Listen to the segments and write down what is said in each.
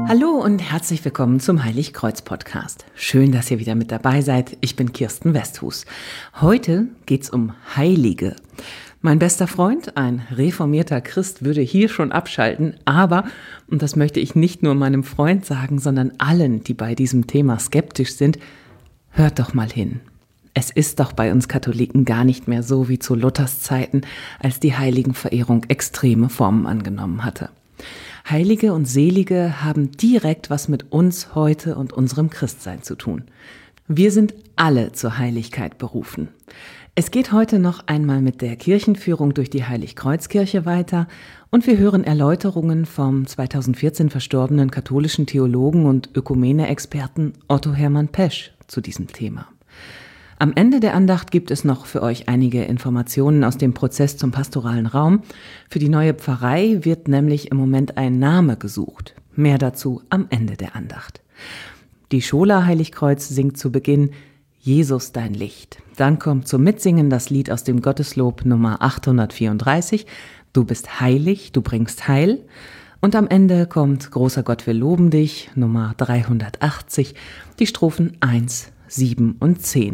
Hallo und herzlich willkommen zum Heiligkreuz-Podcast. Schön, dass ihr wieder mit dabei seid. Ich bin Kirsten Westhus. Heute geht's um Heilige. Mein bester Freund, ein reformierter Christ, würde hier schon abschalten, aber, und das möchte ich nicht nur meinem Freund sagen, sondern allen, die bei diesem Thema skeptisch sind, hört doch mal hin. Es ist doch bei uns Katholiken gar nicht mehr so wie zu Luthers Zeiten, als die Heiligenverehrung extreme Formen angenommen hatte. Heilige und Selige haben direkt was mit uns heute und unserem Christsein zu tun. Wir sind alle zur Heiligkeit berufen. Es geht heute noch einmal mit der Kirchenführung durch die Heiligkreuzkirche weiter und wir hören Erläuterungen vom 2014 verstorbenen katholischen Theologen und Ökumene-Experten Otto Hermann Pesch zu diesem Thema. Am Ende der Andacht gibt es noch für euch einige Informationen aus dem Prozess zum pastoralen Raum. Für die neue Pfarrei wird nämlich im Moment ein Name gesucht. Mehr dazu am Ende der Andacht. Die Schola Heiligkreuz singt zu Beginn Jesus dein Licht. Dann kommt zum Mitsingen das Lied aus dem Gotteslob Nummer 834. Du bist heilig, du bringst Heil. Und am Ende kommt Großer Gott, wir loben dich, Nummer 380, die Strophen 1, 7 und 10.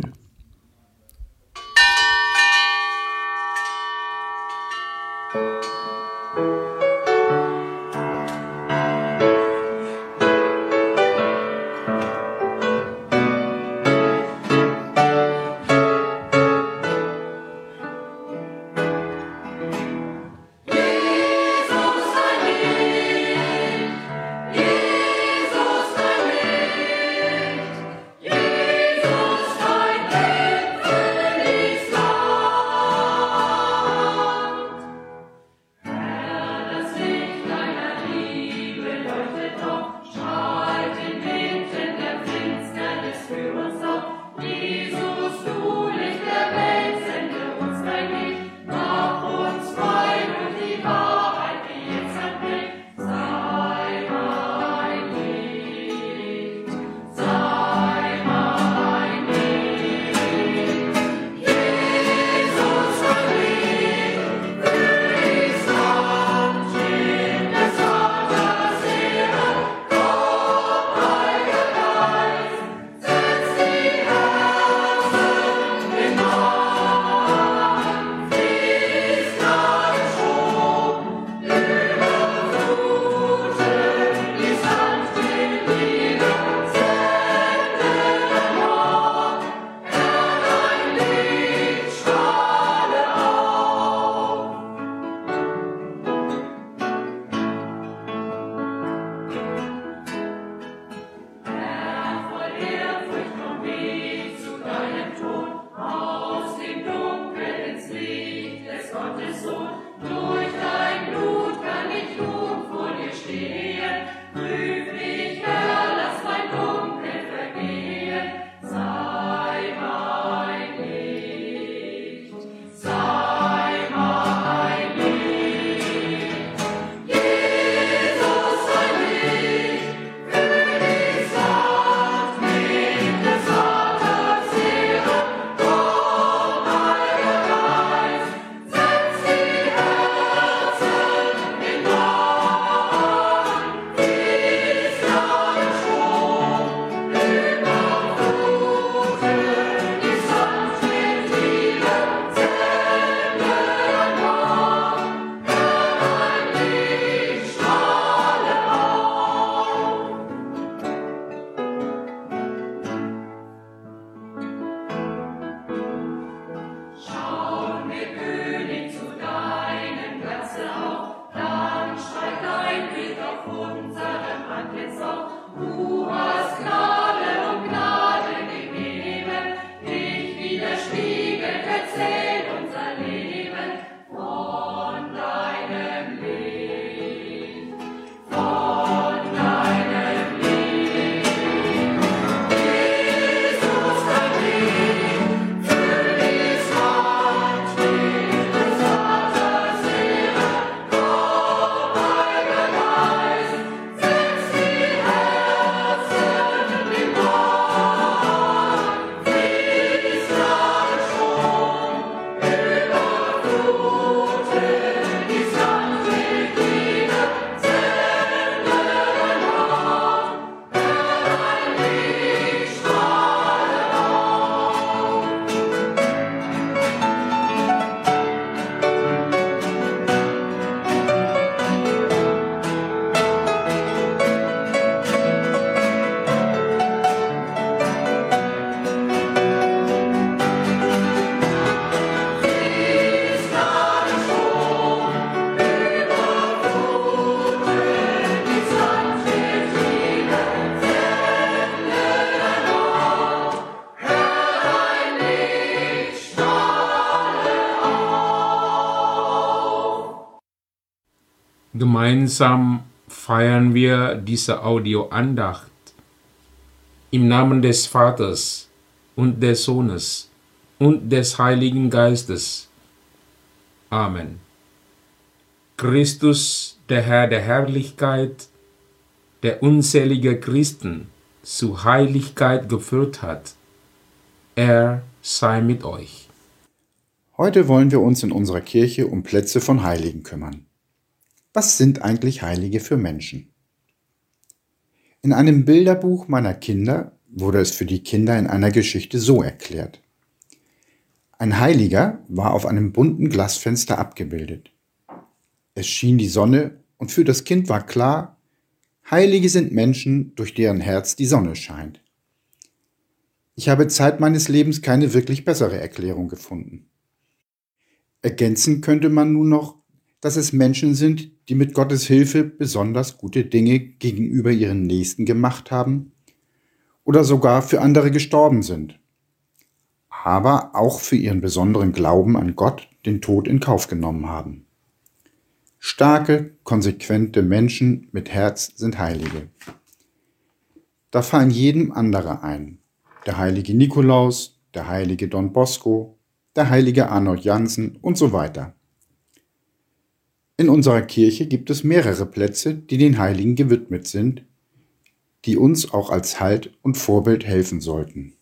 Gemeinsam feiern wir diese Audioandacht im Namen des Vaters und des Sohnes und des Heiligen Geistes. Amen. Christus, der Herr der Herrlichkeit, der unzählige Christen zu Heiligkeit geführt hat, er sei mit euch. Heute wollen wir uns in unserer Kirche um Plätze von Heiligen kümmern. Was sind eigentlich Heilige für Menschen? In einem Bilderbuch meiner Kinder wurde es für die Kinder in einer Geschichte so erklärt. Ein Heiliger war auf einem bunten Glasfenster abgebildet. Es schien die Sonne und für das Kind war klar, Heilige sind Menschen, durch deren Herz die Sonne scheint. Ich habe Zeit meines Lebens keine wirklich bessere Erklärung gefunden. Ergänzen könnte man nun noch, dass es Menschen sind, die mit Gottes Hilfe besonders gute Dinge gegenüber ihren Nächsten gemacht haben oder sogar für andere gestorben sind, aber auch für ihren besonderen Glauben an Gott den Tod in Kauf genommen haben. Starke, konsequente Menschen mit Herz sind Heilige. Da fallen jedem andere ein. Der heilige Nikolaus, der heilige Don Bosco, der heilige Arnold Jansen und so weiter. In unserer Kirche gibt es mehrere Plätze, die den Heiligen gewidmet sind, die uns auch als Halt und Vorbild helfen sollten.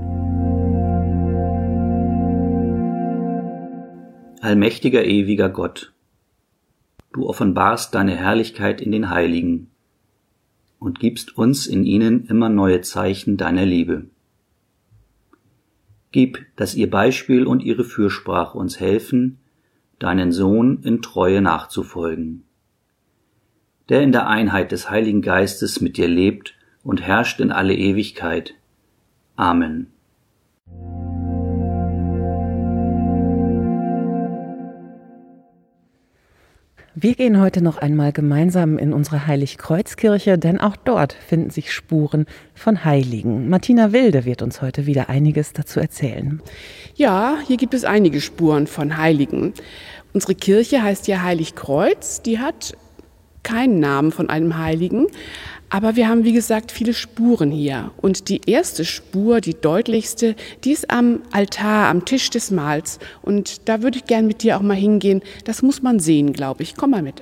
Allmächtiger, ewiger Gott, du offenbarst deine Herrlichkeit in den Heiligen und gibst uns in ihnen immer neue Zeichen deiner Liebe. Gib, dass ihr Beispiel und ihre Fürsprache uns helfen, deinen Sohn in Treue nachzufolgen, der in der Einheit des Heiligen Geistes mit dir lebt und herrscht in alle Ewigkeit. Amen. Wir gehen heute noch einmal gemeinsam in unsere Heiligkreuzkirche, denn auch dort finden sich Spuren von Heiligen. Martina Wilde wird uns heute wieder einiges dazu erzählen. Ja, hier gibt es einige Spuren von Heiligen. Unsere Kirche heißt ja Heiligkreuz, die hat keinen Namen von einem Heiligen, aber wir haben, wie gesagt, viele Spuren hier. Und die erste Spur, die deutlichste, die ist am Altar, am Tisch des Mahls. Und da würde ich gern mit dir auch mal hingehen. Das muss man sehen, glaube ich. Komm mal mit.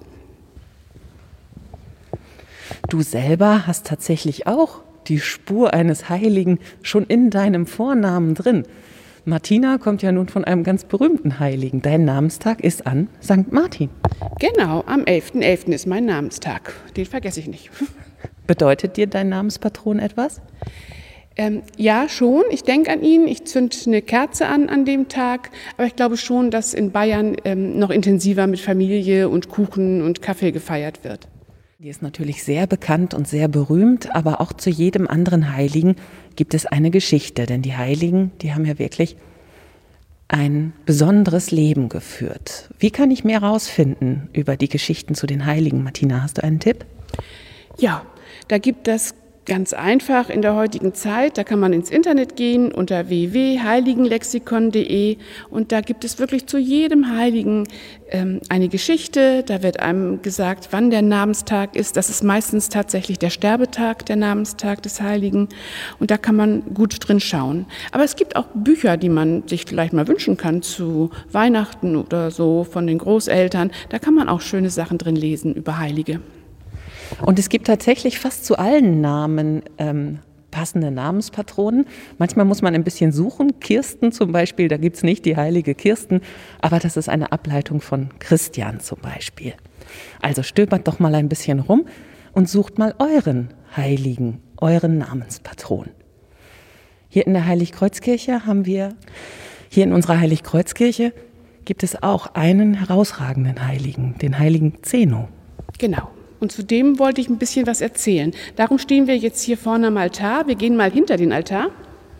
Du selber hast tatsächlich auch die Spur eines Heiligen schon in deinem Vornamen drin. Martina kommt ja nun von einem ganz berühmten Heiligen. Dein Namenstag ist an St. Martin. Genau, am 11.11. ist mein Namenstag. Den vergesse ich nicht. Bedeutet dir dein Namenspatron etwas? Ja, schon. Ich denke an ihn. Ich zünde eine Kerze an dem Tag. Aber ich glaube schon, dass in Bayern noch intensiver mit Familie und Kuchen und Kaffee gefeiert wird. Die ist natürlich sehr bekannt und sehr berühmt, aber auch zu jedem anderen Heiligen gibt es eine Geschichte. Denn die Heiligen, die haben ja wirklich ein besonderes Leben geführt. Wie kann ich mehr herausfinden über die Geschichten zu den Heiligen? Martina, hast du einen Tipp? Ja, da gibt es ganz einfach in der heutigen Zeit, da kann man ins Internet gehen unter www.heiligenlexikon.de und da gibt es wirklich zu jedem Heiligen eine Geschichte. Da wird einem gesagt, wann der Namenstag ist. Das ist meistens tatsächlich der Sterbetag, der Namenstag des Heiligen und da kann man gut drin schauen. Aber es gibt auch Bücher, die man sich vielleicht mal wünschen kann zu Weihnachten oder so von den Großeltern. Da kann man auch schöne Sachen drin lesen über Heilige. Und es gibt tatsächlich fast zu allen Namen passende Namenspatronen. Manchmal muss man ein bisschen suchen. Kirsten zum Beispiel, da gibt es nicht die heilige Kirsten, aber das ist eine Ableitung von Christian zum Beispiel. Also stöbert doch mal ein bisschen rum und sucht mal euren Heiligen, euren Namenspatron. Hier in der Heiligkreuzkirche hier in unserer Heiligkreuzkirche gibt es auch einen herausragenden Heiligen, den heiligen Zeno. Genau. Und zu dem wollte ich ein bisschen was erzählen. Darum stehen wir jetzt hier vorne am Altar. Wir gehen mal hinter den Altar.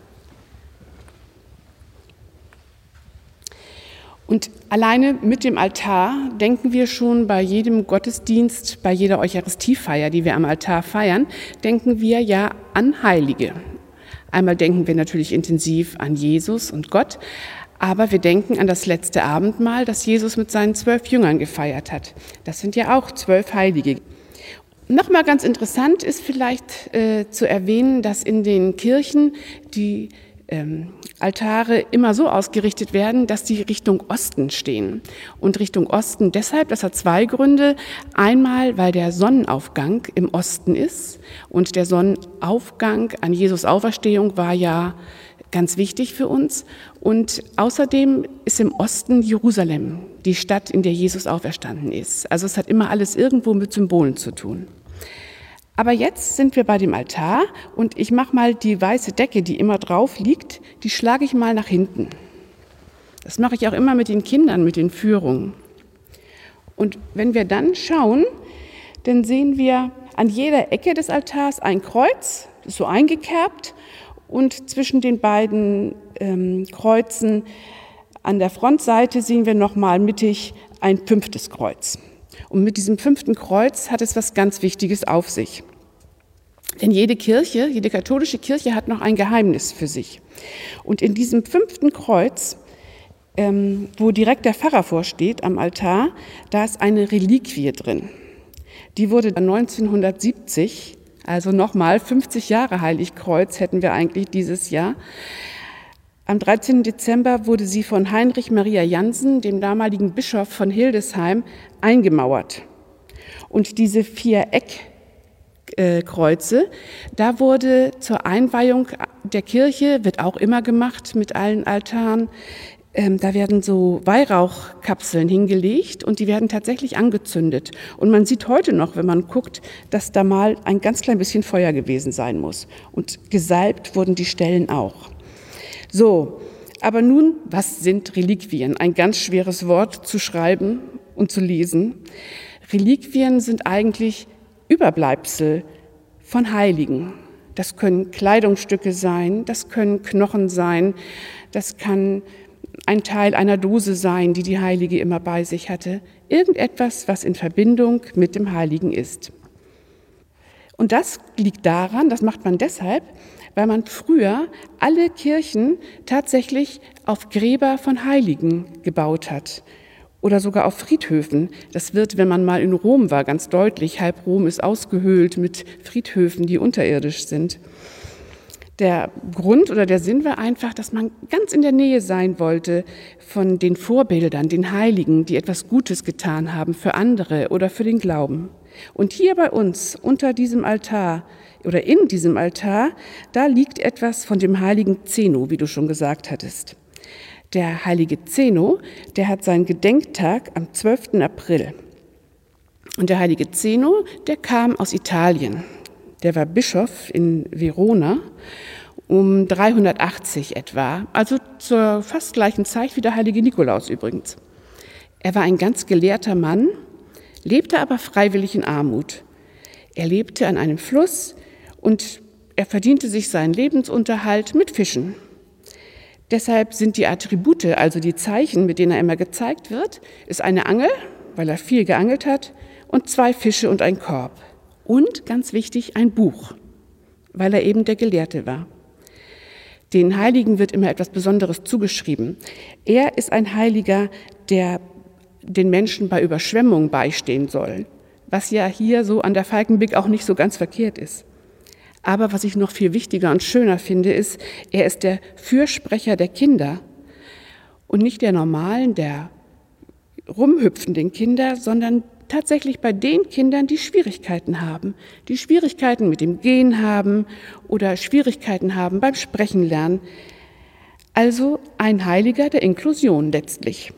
Und alleine mit dem Altar denken wir schon bei jedem Gottesdienst, bei jeder Eucharistiefeier, die wir am Altar feiern, denken wir ja an Heilige. Einmal denken wir natürlich intensiv an Jesus und Gott, Aber wir denken an das letzte Abendmahl, das Jesus mit seinen 12 Jüngern gefeiert hat. Das sind ja auch 12 Heilige. Nochmal ganz interessant ist vielleicht zu erwähnen, dass in den Kirchen die Altare immer so ausgerichtet werden, dass die Richtung Osten stehen. Und Richtung Osten deshalb, das hat 2 Gründe. Einmal, weil der Sonnenaufgang im Osten ist. Und der Sonnenaufgang an Jesus Auferstehung war ja ganz wichtig für uns. Und außerdem ist im Osten Jerusalem, die Stadt, in der Jesus auferstanden ist. Also es hat immer alles irgendwo mit Symbolen zu tun. Aber jetzt sind wir bei dem Altar und ich mache mal die weiße Decke, die immer drauf liegt, die schlage ich mal nach hinten. Das mache ich auch immer mit den Kindern, mit den Führungen. Und wenn wir dann schauen, dann sehen wir an jeder Ecke des Altars ein Kreuz, das ist so eingekerbt, und zwischen den beiden Kreuzen an der Frontseite sehen wir nochmal mittig ein 5. Kreuz. Und mit diesem 5. Kreuz hat es was ganz Wichtiges auf sich. Denn jede Kirche, jede katholische Kirche hat noch ein Geheimnis für sich. Und in diesem 5. Kreuz, wo direkt der Pfarrer vorsteht am Altar, da ist eine Reliquie drin. Die wurde 1970, also nochmal 50 Jahre Heiligkreuz hätten wir eigentlich dieses Jahr. Am 13. Dezember wurde sie von Heinrich Maria Jansen, dem damaligen Bischof von Hildesheim, eingemauert. Und diese 4 Eckkreuze, da wurde zur Einweihung der Kirche, wird auch immer gemacht mit allen Altaren, da werden so Weihrauchkapseln hingelegt und die werden tatsächlich angezündet. Und man sieht heute noch, wenn man guckt, dass da mal ein ganz klein bisschen Feuer gewesen sein muss. Und gesalbt wurden die Stellen auch. So, aber nun, was sind Reliquien? Ein ganz schweres Wort zu schreiben und zu lesen. Reliquien sind eigentlich Überbleibsel von Heiligen. Das können Kleidungsstücke sein, das können Knochen sein, das kann ein Teil einer Dose sein, die die Heilige immer bei sich hatte. Irgendetwas, was in Verbindung mit dem Heiligen ist. Und das liegt daran, das macht man deshalb, weil man früher alle Kirchen tatsächlich auf Gräber von Heiligen gebaut hat oder sogar auf Friedhöfen. Das wird, wenn man mal in Rom war, ganz deutlich. Halb Rom ist ausgehöhlt mit Friedhöfen, die unterirdisch sind. Der Grund oder der Sinn war einfach, dass man ganz in der Nähe sein wollte von den Vorbildern, den Heiligen, die etwas Gutes getan haben für andere oder für den Glauben. Und hier bei uns unter diesem Altar oder in diesem Altar, da liegt etwas von dem heiligen Zeno, wie du schon gesagt hattest. Der heilige Zeno, der hat seinen Gedenktag am 12. April. Und der heilige Zeno, der kam aus Italien. Der war Bischof in Verona um 380 etwa, also zur fast gleichen Zeit wie der heilige Nikolaus übrigens. Er war ein ganz gelehrter Mann, lebte aber freiwillig in Armut. Er lebte an einem Fluss und er verdiente sich seinen Lebensunterhalt mit Fischen. Deshalb sind die Attribute, also die Zeichen, mit denen er immer gezeigt wird, ist eine Angel, weil er viel geangelt hat, und 2 Fische und ein Korb. Und, ganz wichtig, ein Buch, weil er eben der Gelehrte war. Den Heiligen wird immer etwas Besonderes zugeschrieben. Er ist ein Heiliger, der den Menschen bei Überschwemmungen beistehen soll, was ja hier so an der Falkenbeek auch nicht so ganz verkehrt ist. Aber was ich noch viel wichtiger und schöner finde, ist, er ist der Fürsprecher der Kinder und nicht der normalen, der rumhüpfenden Kinder, sondern tatsächlich bei den Kindern, die Schwierigkeiten haben, die Schwierigkeiten mit dem Gehen haben oder Schwierigkeiten haben beim Sprechen lernen. Also ein Heiliger der Inklusion letztlich.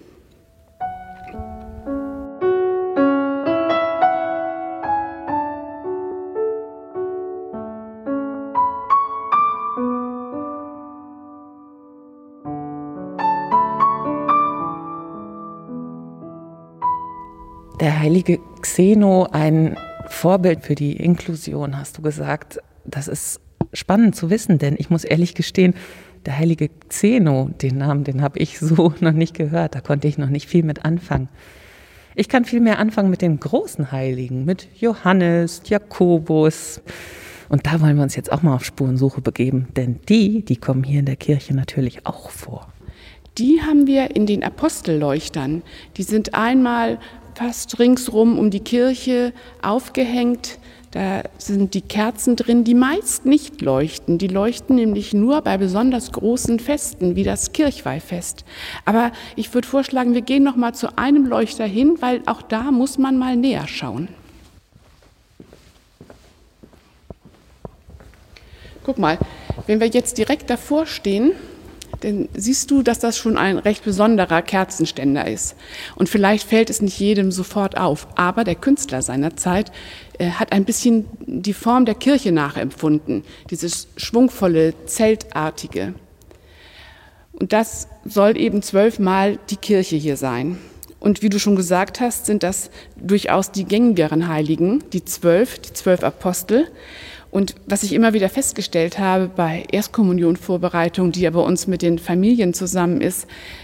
Der heilige Zeno, ein Vorbild für die Inklusion, hast du gesagt. Das ist spannend zu wissen, denn ich muss ehrlich gestehen, der heilige Zeno, den Namen, den habe ich so noch nicht gehört. Da konnte ich noch nicht viel mit anfangen. Ich kann viel mehr anfangen mit den großen Heiligen, mit Johannes, Jakobus. Und da wollen wir uns jetzt auch mal auf Spurensuche begeben, denn die kommen hier in der Kirche natürlich auch vor. die haben wir in den Apostelleuchtern. Die sind einmal fast ringsrum um die Kirche aufgehängt. Da sind die Kerzen drin, die meist nicht leuchten. Die leuchten nämlich nur bei besonders großen Festen, wie das Kirchweihfest. Aber ich würde vorschlagen, wir gehen noch mal zu einem Leuchter hin, weil auch da muss man mal näher schauen. Guck mal, wenn wir jetzt direkt davor stehen, dann siehst du, dass das schon ein recht besonderer Kerzenständer ist. Und vielleicht fällt es nicht jedem sofort auf, aber der Künstler seiner Zeit hat ein bisschen die Form der Kirche nachempfunden, dieses schwungvolle, zeltartige. Und das soll eben 12-mal die Kirche hier sein. Und wie du schon gesagt hast, sind das durchaus die gängigeren Heiligen, die 12 Apostel. Und was ich immer wieder festgestellt habe bei Erstkommunionvorbereitung, die ja bei uns mit den Familien zusammen ist,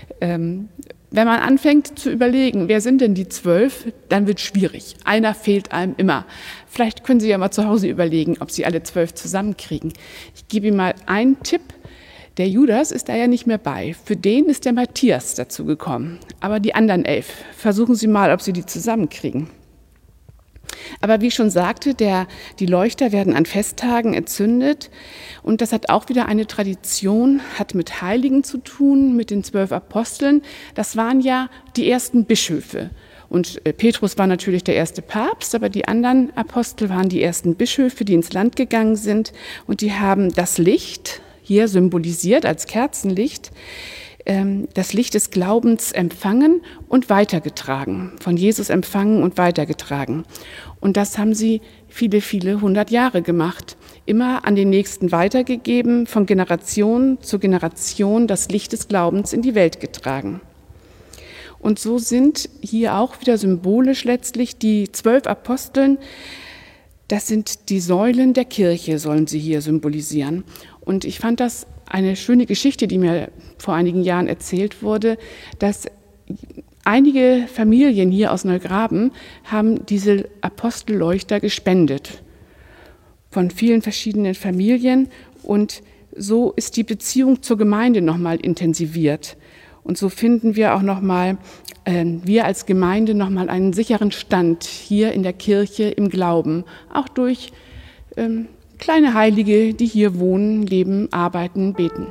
wenn man anfängt zu überlegen, wer sind denn die 12, dann wird es schwierig. Einer fehlt einem immer. Vielleicht können Sie ja mal zu Hause überlegen, ob Sie alle 12 zusammenkriegen. Ich gebe Ihnen mal einen Tipp. Der Judas ist da ja nicht mehr bei. Für den ist der Matthias dazu gekommen. Aber die anderen 11, versuchen Sie mal, ob Sie die zusammenkriegen. Aber wie ich schon sagte, die Leuchter werden an Festtagen entzündet und das hat auch wieder eine Tradition, hat mit Heiligen zu tun, mit den 12 Aposteln. Das waren ja die ersten Bischöfe und Petrus war natürlich der erste Papst, aber die anderen Apostel waren die ersten Bischöfe, die ins Land gegangen sind und die haben das Licht, hier symbolisiert als Kerzenlicht, das Licht des Glaubens empfangen und weitergetragen, von Jesus empfangen und weitergetragen. Und das haben sie viele, viele 100 Jahre gemacht, immer an den Nächsten weitergegeben, von Generation zu Generation das Licht des Glaubens in die Welt getragen. Und so sind hier auch wieder symbolisch letztlich die 12 Aposteln, das sind die Säulen der Kirche, sollen sie hier symbolisieren. Und ich fand das eine schöne Geschichte, die mir vor einigen Jahren erzählt wurde, dass einige Familien hier aus Neugraben haben diese Apostelleuchter gespendet von vielen verschiedenen Familien und so ist die Beziehung zur Gemeinde nochmal intensiviert. Und so finden wir auch nochmal, wir als Gemeinde nochmal einen sicheren Stand hier in der Kirche im Glauben, auch durch kleine Heilige, die hier wohnen, leben, arbeiten, beten.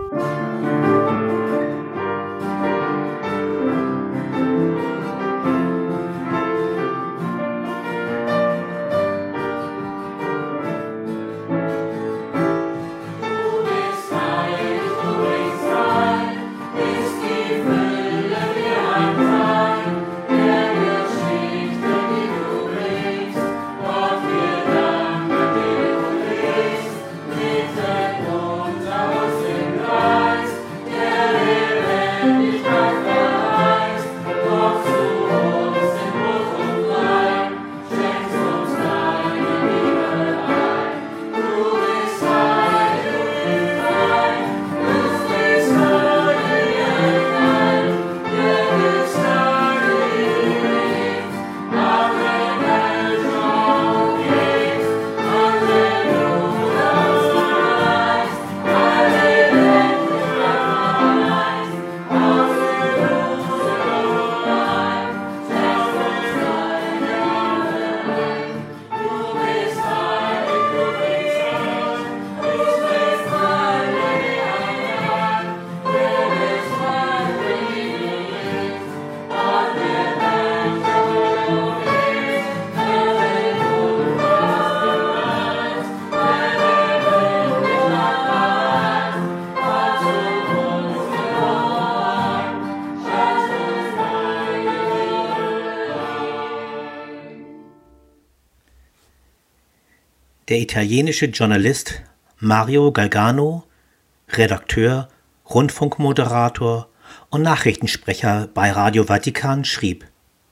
Der italienische Journalist Mario Galgano, Redakteur, Rundfunkmoderator und Nachrichtensprecher bei Radio Vatikan, schrieb: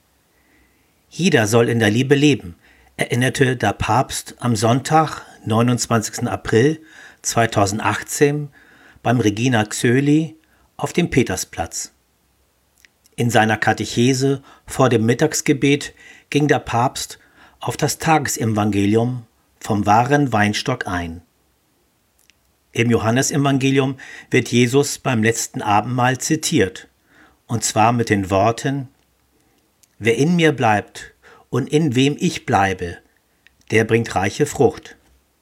Jeder soll in der Liebe leben, erinnerte der Papst am Sonntag, 29. April 2018 beim Regina Coeli auf dem Petersplatz. In seiner Katechese vor dem Mittagsgebet ging der Papst auf das Tagesevangelium vom wahren Weinstock ein. Im Johannesevangelium wird Jesus beim letzten Abendmahl zitiert, und zwar mit den Worten: Wer in mir bleibt und in wem ich bleibe, der bringt reiche Frucht.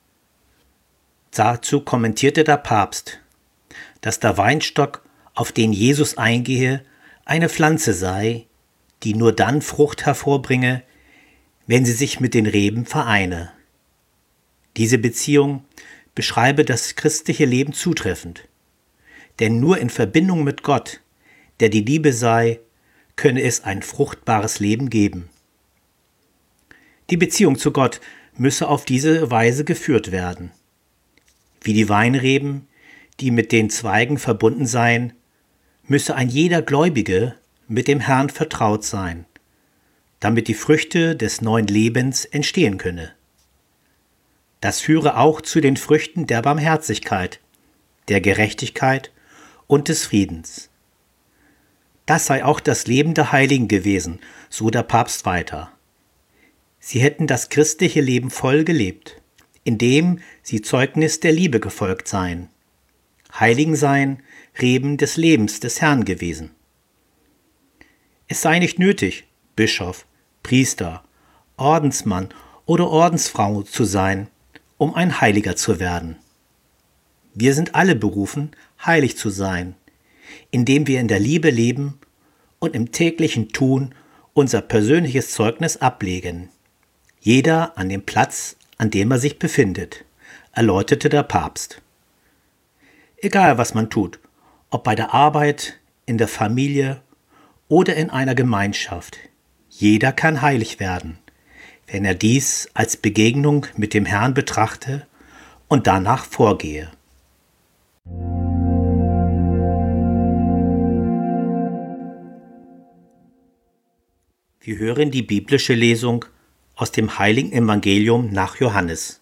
Dazu kommentierte der Papst, dass der Weinstock, auf den Jesus eingehe, eine Pflanze sei, die nur dann Frucht hervorbringe, wenn sie sich mit den Reben vereine. Diese Beziehung beschreibe das christliche Leben zutreffend, denn nur in Verbindung mit Gott, der die Liebe sei, könne es ein fruchtbares Leben geben. Die Beziehung zu Gott müsse auf diese Weise geführt werden. Wie die Weinreben, die mit den Zweigen verbunden seien, müsse ein jeder Gläubige mit dem Herrn vertraut sein, damit die Früchte des neuen Lebens entstehen könne. Das führe auch zu den Früchten der Barmherzigkeit, der Gerechtigkeit und des Friedens. Das sei auch das Leben der Heiligen gewesen, so der Papst weiter. Sie hätten das christliche Leben voll gelebt, indem sie Zeugnis der Liebe gefolgt seien. Heiligen seien Reben des Lebens des Herrn gewesen. Es sei nicht nötig, Bischof, Priester, Ordensmann oder Ordensfrau zu sein, um ein Heiliger zu werden. Wir sind alle berufen, heilig zu sein, indem wir in der Liebe leben und im täglichen Tun unser persönliches Zeugnis ablegen. Jeder an dem Platz, an dem er sich befindet, erläuterte der Papst. Egal, was man tut, ob bei der Arbeit, in der Familie oder in einer Gemeinschaft, jeder kann heilig werden, wenn er dies als Begegnung mit dem Herrn betrachte und danach vorgehe. Wir hören die biblische Lesung aus dem Heiligen Evangelium nach Johannes.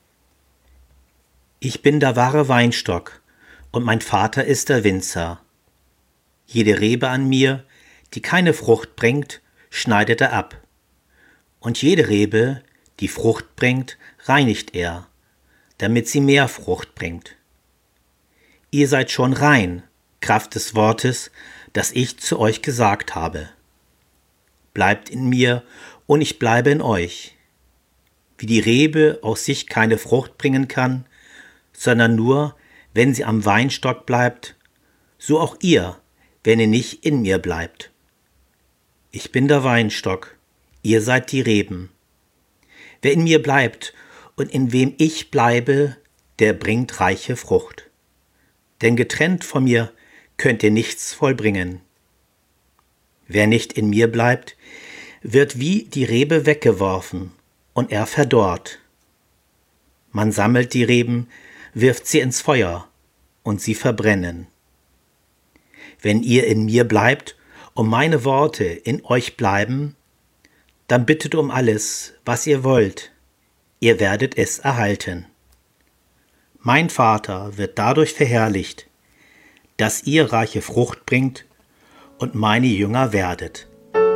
Ich bin der wahre Weinstock, und mein Vater ist der Winzer. Jede Rebe an mir, die keine Frucht bringt, schneidet er ab. Und jede Rebe, die Frucht bringt, reinigt er, damit sie mehr Frucht bringt. Ihr seid schon rein, Kraft des Wortes, das ich zu euch gesagt habe. Bleibt in mir, und ich bleibe in euch. Wie die Rebe aus sich keine Frucht bringen kann, sondern nur, wenn sie am Weinstock bleibt, so auch ihr, wenn ihr nicht in mir bleibt. Ich bin der Weinstock, ihr seid die Reben. Wer in mir bleibt und in wem ich bleibe, der bringt reiche Frucht. Denn getrennt von mir könnt ihr nichts vollbringen. Wer nicht in mir bleibt, wird wie die Rebe weggeworfen und er verdorrt. Man sammelt die Reben, wirft sie ins Feuer und sie verbrennen. Wenn ihr in mir bleibt und meine Worte in euch bleiben, dann bittet um alles, was ihr wollt, ihr werdet es erhalten. Mein Vater wird dadurch verherrlicht, dass ihr reiche Frucht bringt und meine Jünger werdet.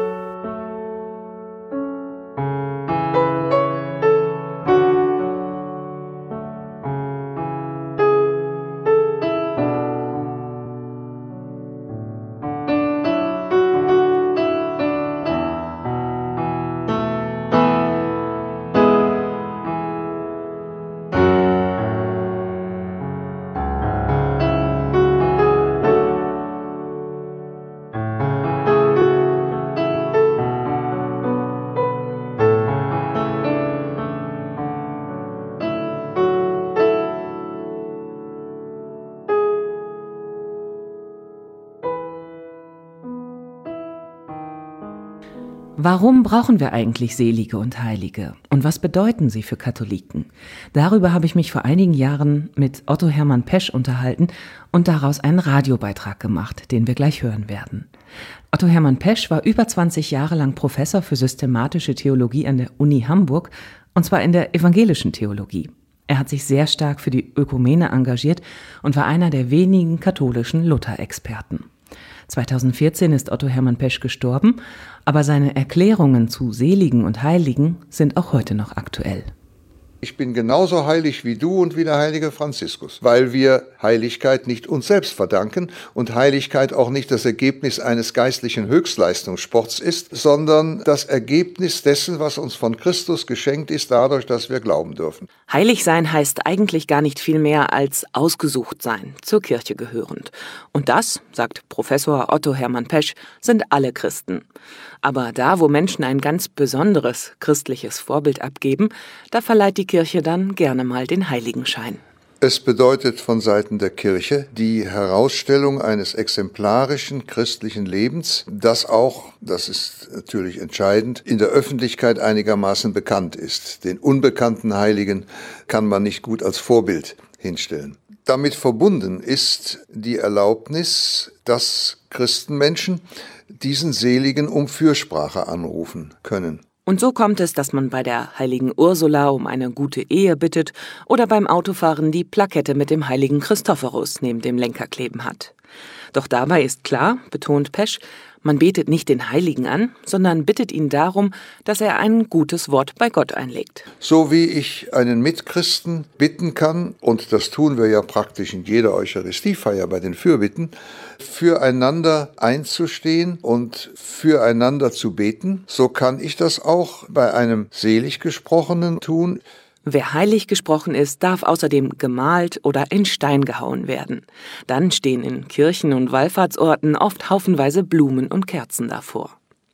Warum brauchen wir eigentlich Selige und Heilige? Und was bedeuten sie für Katholiken? Darüber habe ich mich vor einigen Jahren mit Otto Hermann Pesch unterhalten und daraus einen Radiobeitrag gemacht, den wir gleich hören werden. Otto Hermann Pesch war über 20 Jahre lang Professor für systematische Theologie an der Uni Hamburg, und zwar in der evangelischen Theologie. Er hat sich sehr stark für die Ökumene engagiert und war einer der wenigen katholischen Luther-Experten. 2014 ist Otto Hermann Pesch gestorben, aber seine Erklärungen zu Seligen und Heiligen sind auch heute noch aktuell. Ich bin genauso heilig wie du und wie der heilige Franziskus, weil wir Heiligkeit nicht uns selbst verdanken und Heiligkeit auch nicht das Ergebnis eines geistlichen Höchstleistungssports ist, sondern das Ergebnis dessen, was uns von Christus geschenkt ist, dadurch, dass wir glauben dürfen. Heilig sein heißt eigentlich gar nicht viel mehr als ausgesucht sein, zur Kirche gehörend. Und das, sagt Professor Otto Hermann Pesch, sind alle Christen. Aber da, wo Menschen ein ganz besonderes christliches Vorbild abgeben, da verleiht die Kirche dann gerne mal den Heiligenschein. Es bedeutet von Seiten der Kirche die Herausstellung eines exemplarischen christlichen Lebens, das auch, das ist natürlich entscheidend, in der Öffentlichkeit einigermaßen bekannt ist. Den unbekannten Heiligen kann man nicht gut als Vorbild hinstellen. Damit verbunden ist die Erlaubnis, dass Christenmenschen diesen Seligen um Fürsprache anrufen können. Und so kommt es, dass man bei der heiligen Ursula um eine gute Ehe bittet oder beim Autofahren die Plakette mit dem heiligen Christophorus neben dem Lenker kleben hat. Doch dabei ist klar, betont Pesch, man betet nicht den Heiligen an, sondern bittet ihn darum, dass er ein gutes Wort bei Gott einlegt. So wie ich einen Mitchristen bitten kann, und das tun wir ja praktisch in jeder Eucharistiefeier bei den Fürbitten, füreinander einzustehen und füreinander zu beten, so kann ich das auch bei einem Seliggesprochenen tun. Wer heilig gesprochen ist, darf außerdem gemalt oder in Stein gehauen werden. Dann stehen in Kirchen und Wallfahrtsorten oft haufenweise Blumen und Kerzen davor.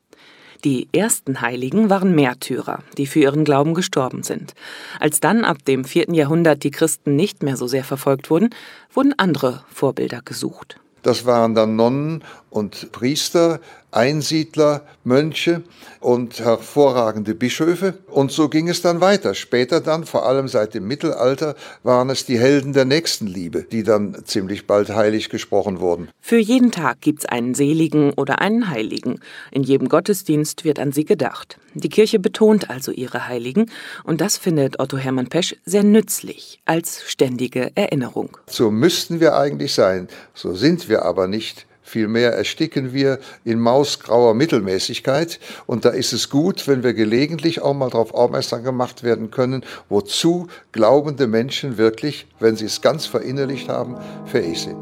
Die ersten Heiligen waren Märtyrer, die für ihren Glauben gestorben sind. Als dann ab dem 4. Jahrhundert die Christen nicht mehr so sehr verfolgt wurden, wurden andere Vorbilder gesucht. Das waren dann Nonnen und Priester, Einsiedler, Mönche und hervorragende Bischöfe. Und so ging es dann weiter. Später dann, vor allem seit dem Mittelalter, waren es die Helden der Nächstenliebe, die dann ziemlich bald heilig gesprochen wurden. Für jeden Tag gibt's einen Seligen oder einen Heiligen. In jedem Gottesdienst wird an sie gedacht. Die Kirche betont also ihre Heiligen und das findet Otto Hermann Pesch sehr nützlich als ständige Erinnerung. So müssten wir eigentlich sein, so sind wir aber nicht. Vielmehr ersticken wir in mausgrauer Mittelmäßigkeit und da ist es gut, wenn wir gelegentlich auch mal darauf aufmerksam gemacht werden können, wozu glaubende Menschen wirklich, wenn sie es ganz verinnerlicht haben, fähig sind.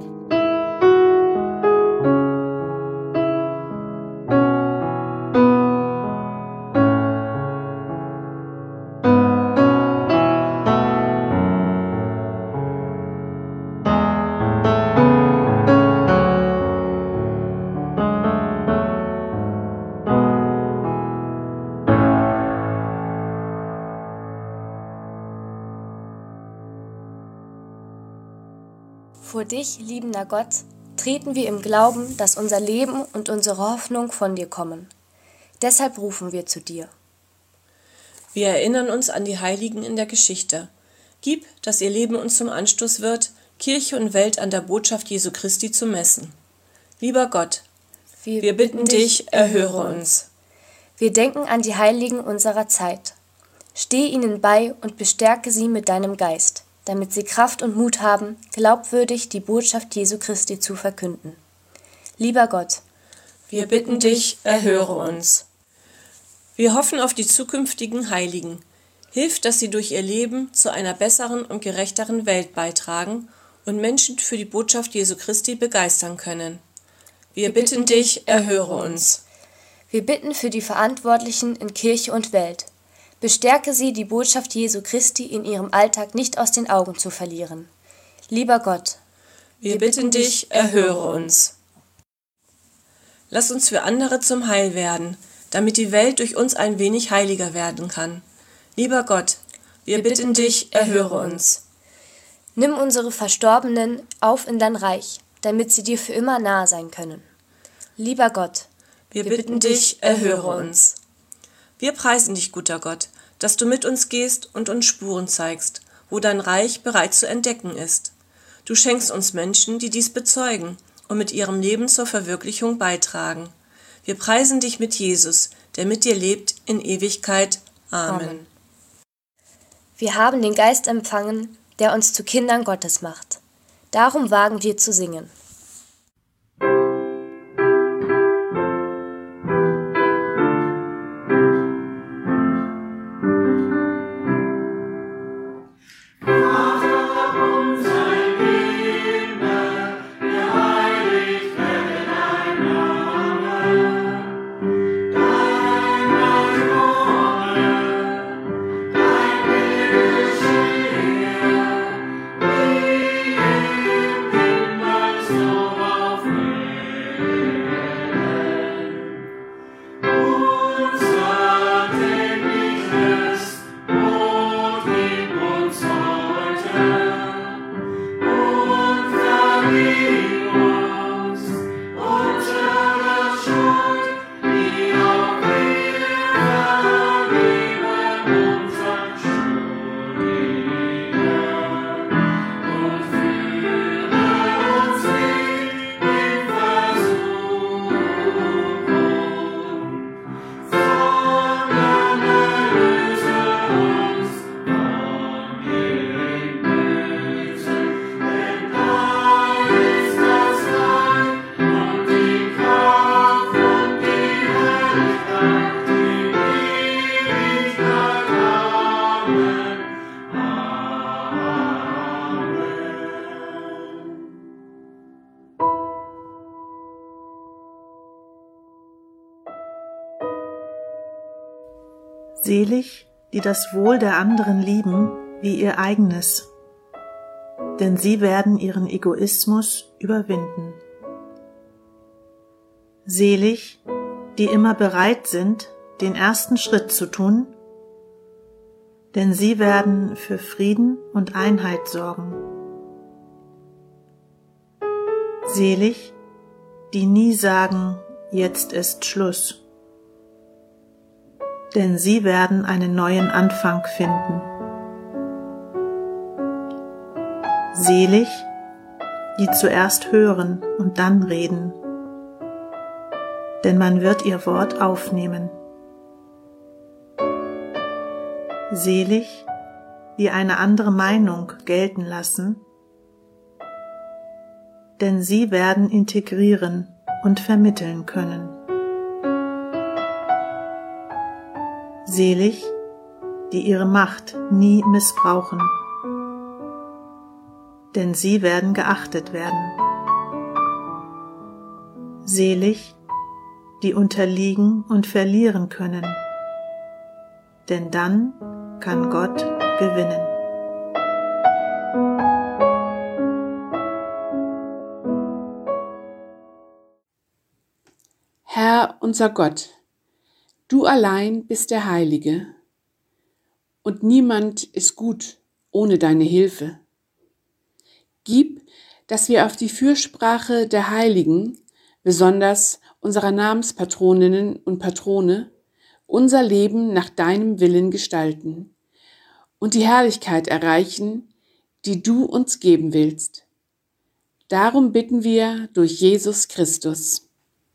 Vor dich, liebender Gott, treten wir im Glauben, dass unser Leben und unsere Hoffnung von dir kommen. Deshalb rufen wir zu dir. Wir erinnern uns an die Heiligen in der Geschichte. Gib, dass ihr Leben uns zum Anstoß wird, Kirche und Welt an der Botschaft Jesu Christi zu messen. Lieber Gott, wir bitten dich, erhöre uns. Wir denken an die Heiligen unserer Zeit. Steh ihnen bei und bestärke sie mit deinem Geist, damit sie Kraft und Mut haben, glaubwürdig die Botschaft Jesu Christi zu verkünden. Lieber Gott, wir bitten dich, erhöre uns. Wir hoffen auf die zukünftigen Heiligen. Hilf, dass sie durch ihr Leben zu einer besseren und gerechteren Welt beitragen und Menschen für die Botschaft Jesu Christi begeistern können. Wir bitten dich, erhöre uns. Wir bitten für die Verantwortlichen in Kirche und Welt. Bestärke sie, die Botschaft Jesu Christi in ihrem Alltag nicht aus den Augen zu verlieren. Lieber Gott, wir bitten dich, erhöre uns. Lass uns für andere zum Heil werden, damit die Welt durch uns ein wenig heiliger werden kann. Lieber Gott, wir bitten dich, erhöre uns. Nimm unsere Verstorbenen auf in dein Reich, damit sie dir für immer nahe sein können. Lieber Gott, wir bitten dich, erhöre uns. Wir preisen dich, guter Gott, dass du mit uns gehst und uns Spuren zeigst, wo dein Reich bereits zu entdecken ist. Du schenkst uns Menschen, die dies bezeugen und mit ihrem Leben zur Verwirklichung beitragen. Wir preisen dich mit Jesus, der mit dir lebt in Ewigkeit. Amen. Wir haben den Geist empfangen, der uns zu Kindern Gottes macht. Darum wagen wir zu singen. Selig, die das Wohl der anderen lieben wie ihr eigenes, denn sie werden ihren Egoismus überwinden. Selig, die immer bereit sind, den ersten Schritt zu tun, denn sie werden für Frieden und Einheit sorgen. Selig, die nie sagen, jetzt ist Schluss, denn sie werden einen neuen Anfang finden. Selig, die zuerst hören und dann reden, denn man wird ihr Wort aufnehmen. Selig, die eine andere Meinung gelten lassen, denn sie werden integrieren und vermitteln können. Selig, die ihre Macht nie missbrauchen, denn sie werden geachtet werden. Selig, die unterliegen und verlieren können, denn dann kann Gott gewinnen. Herr unser Gott, du allein bist der Heilige, und niemand ist gut ohne deine Hilfe. Gib, dass wir auf die Fürsprache der Heiligen, besonders unserer Namenspatroninnen und Patrone, unser Leben nach deinem Willen gestalten und die Herrlichkeit erreichen, die du uns geben willst. Darum bitten wir durch Jesus Christus.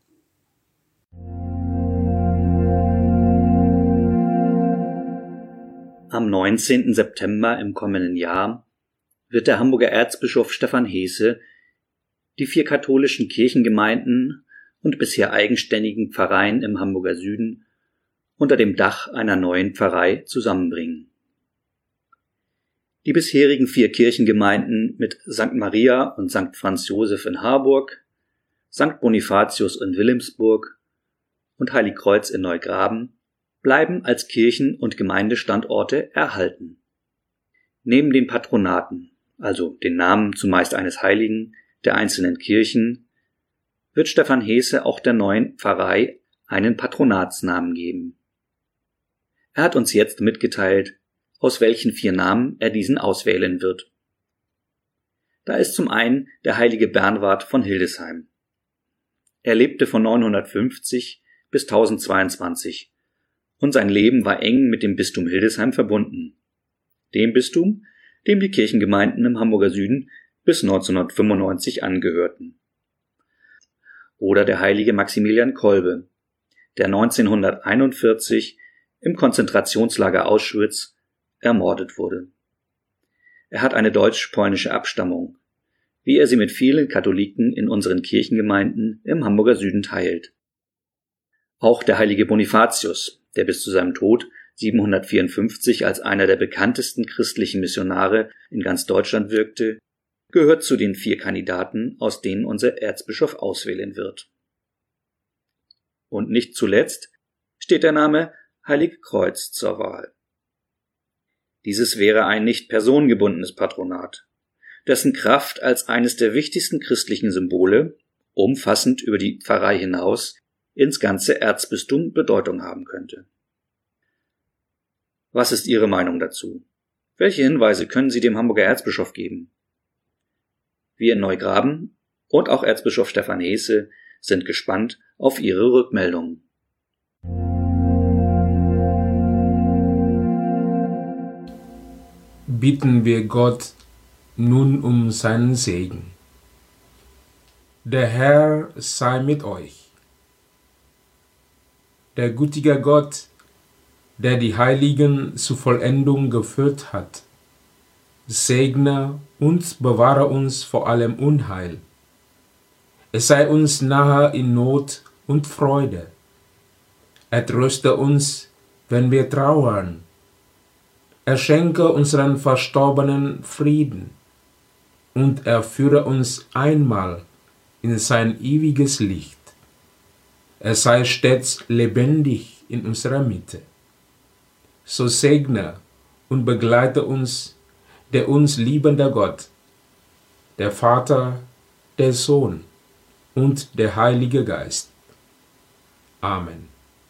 Am 19. September im kommenden Jahr wird der Hamburger Erzbischof Stefan Heese die 4 katholischen Kirchengemeinden und bisher eigenständigen Pfarreien im Hamburger Süden unter dem Dach einer neuen Pfarrei zusammenbringen. Die bisherigen 4 Kirchengemeinden mit St. Maria und St. Franz Josef in Harburg, St. Bonifatius in Wilhelmsburg und Heiligkreuz in Neugraben bleiben als Kirchen- und Gemeindestandorte erhalten. Neben den Patronaten, also den Namen zumeist eines Heiligen, der einzelnen Kirchen, wird Stefan Heese auch der neuen Pfarrei einen Patronatsnamen geben. Er hat uns jetzt mitgeteilt, aus welchen 4 Namen er diesen auswählen wird. Da ist zum einen der heilige Bernward von Hildesheim. Er lebte von 950 bis 1022 und sein Leben war eng mit dem Bistum Hildesheim verbunden, dem Bistum, dem die Kirchengemeinden im Hamburger Süden bis 1995 angehörten. Oder der heilige Maximilian Kolbe, der 1941 im Konzentrationslager Auschwitz ermordet wurde. Er hat eine deutsch-polnische Abstammung, wie er sie mit vielen Katholiken in unseren Kirchengemeinden im Hamburger Süden teilt. Auch der heilige Bonifatius, der bis zu seinem Tod 754 als einer der bekanntesten christlichen Missionare in ganz Deutschland wirkte, gehört zu den 4 Kandidaten, aus denen unser Erzbischof auswählen wird. Und nicht zuletzt steht der Name Heiligkreuz zur Wahl. Dieses wäre ein nicht personengebundenes Patronat, dessen Kraft als eines der wichtigsten christlichen Symbole, umfassend über die Pfarrei hinaus, ins ganze Erzbistum Bedeutung haben könnte. Was ist Ihre Meinung dazu? Welche Hinweise können Sie dem Hamburger Erzbischof geben? Wir in Neugraben und auch Erzbischof Stefan Heese sind gespannt auf Ihre Rückmeldungen. Bitten wir Gott nun um seinen Segen. Der Herr sei mit euch. Der gütige Gott, der die Heiligen zur Vollendung geführt hat, segne und bewahre uns vor allem Unheil. Es sei uns nahe in Not und Freude. Er tröste uns, wenn wir trauern. Er schenke unseren Verstorbenen Frieden und er führe uns einmal in sein ewiges Licht. Er sei stets lebendig in unserer Mitte. So segne und begleite uns der uns liebende Gott, der Vater, der Sohn und der Heilige Geist. Amen.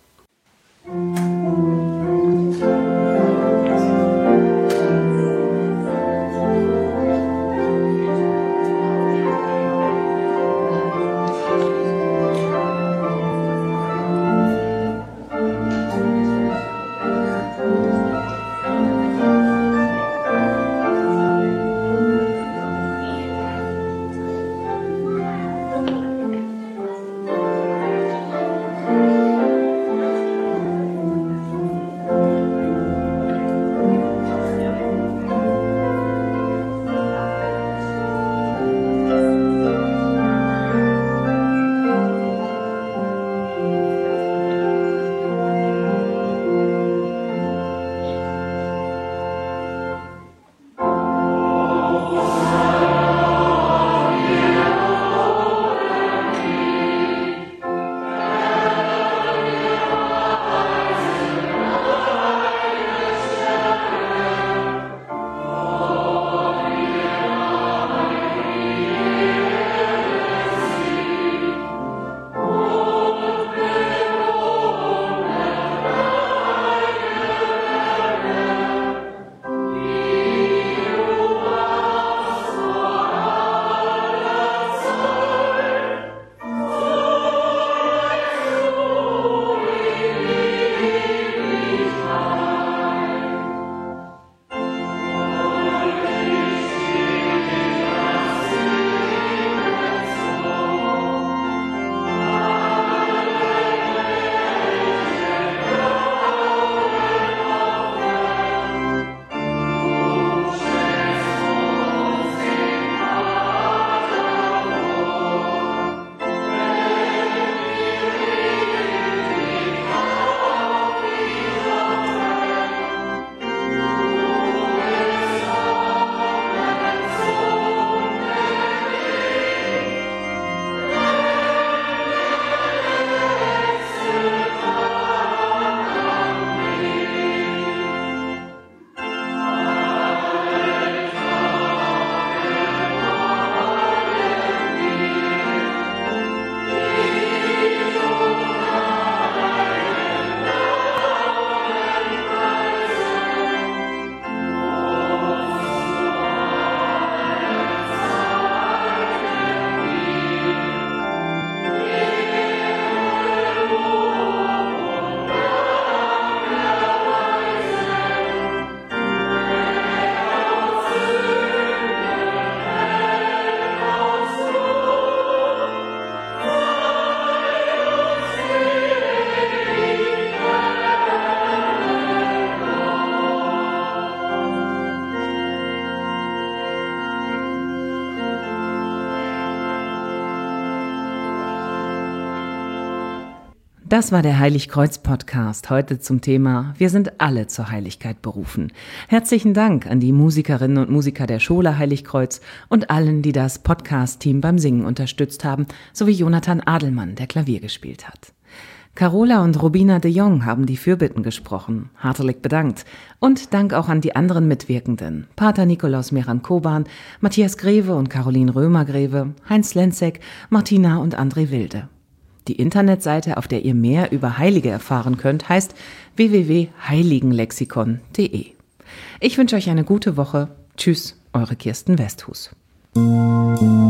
Das war der Heiligkreuz-Podcast, heute zum Thema Wir sind alle zur Heiligkeit berufen. Herzlichen Dank an die Musikerinnen und Musiker der Schola Heiligkreuz und allen, die das Podcast-Team beim Singen unterstützt haben, sowie Jonathan Adelmann, der Klavier gespielt hat. Carola und Robina de Jong haben die Fürbitten gesprochen, hartelig bedankt. Und Dank auch an die anderen Mitwirkenden, Pater Nikolaus Meran-Koban, Matthias Greve und Caroline Römer-Greve, Heinz Lenzek, Martina und André Wilde. Die Internetseite, auf der ihr mehr über Heilige erfahren könnt, heißt www.heiligenlexikon.de. Ich wünsche euch eine gute Woche. Tschüss, eure Kirsten Westhus.